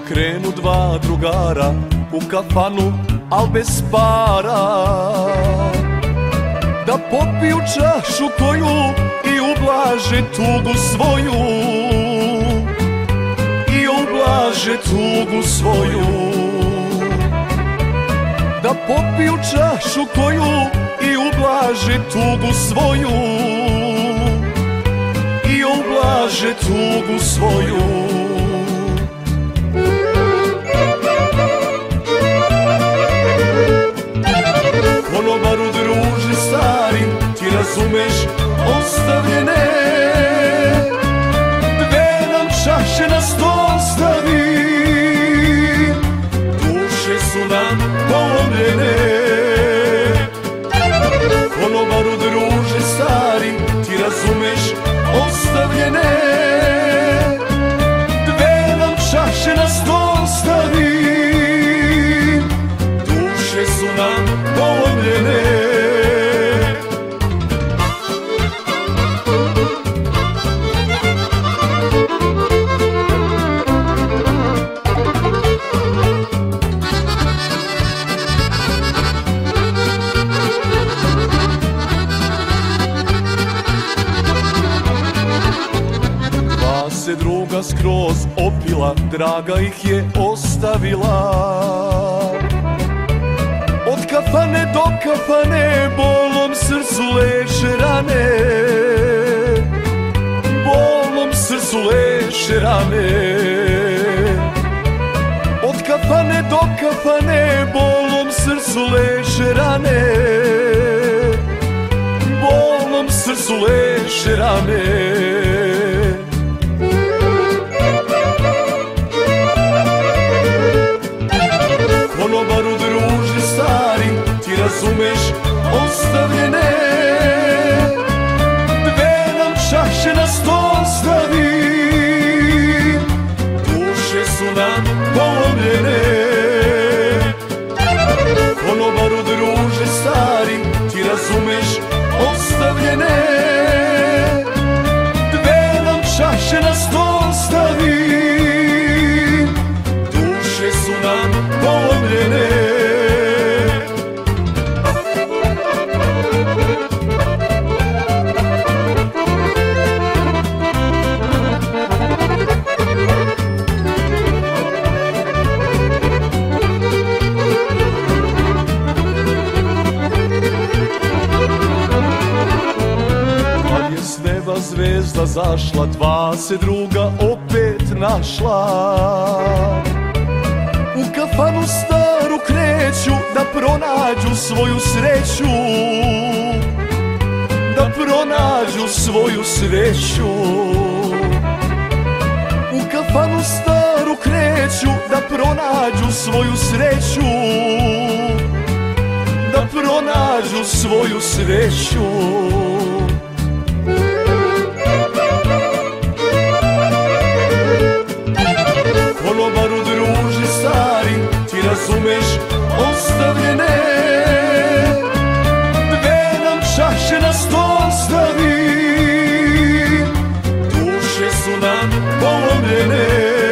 krenu dva drugara u kafanu, al bez para, da popiju čašu koju i ublaže tugu svoju, i ublaže tugu svoju. Da popiju čašu koju i ublaže tugu svoju, i ublaže tugu svoju. Konobaru druže stari, ti razumeš ostavljene, dve nam čaše na stol stavi, duše su nam polomljene. Konobaru druže stari, ti razumeš ostavljene, dve nam čaše na stol stavi, duše su nam polomljene. Se druga skroz opila, draga ih je ostavila. Od kafane do kafane bolom srcu leže rane, bolom srcu leže rane. Od kafane do kafane bolom srcu leže rane, bolom srcu leže rane. Konobaru druže stari, ti razumeš ostavljene, dve nam čaše na stol stavi, duše su nam polomljene. Konobaru druže stari, ti razumeš ostavljene, dve nam čaše na stol stavi, duše su nam polomljene. Kad je s neba zvezda zašla, dva se druga opet našla. U kafanu staru kreću da pronađu svoju sreću, da pronađu svoju sreću. U kafanu staru kreću da pronađu svoju sreću, da pronađu svoju sreću. Konobaru druže stari, ti razumeš ostavljene, dve nam čaše na stol stavi, duše su nam polomljene.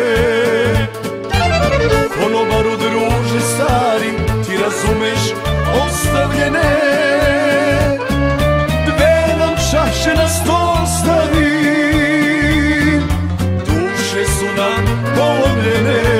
Konobaru druže stari, ti razumeš ostavljene, dve nam čaše na stol stavi, duše su nam polomljene.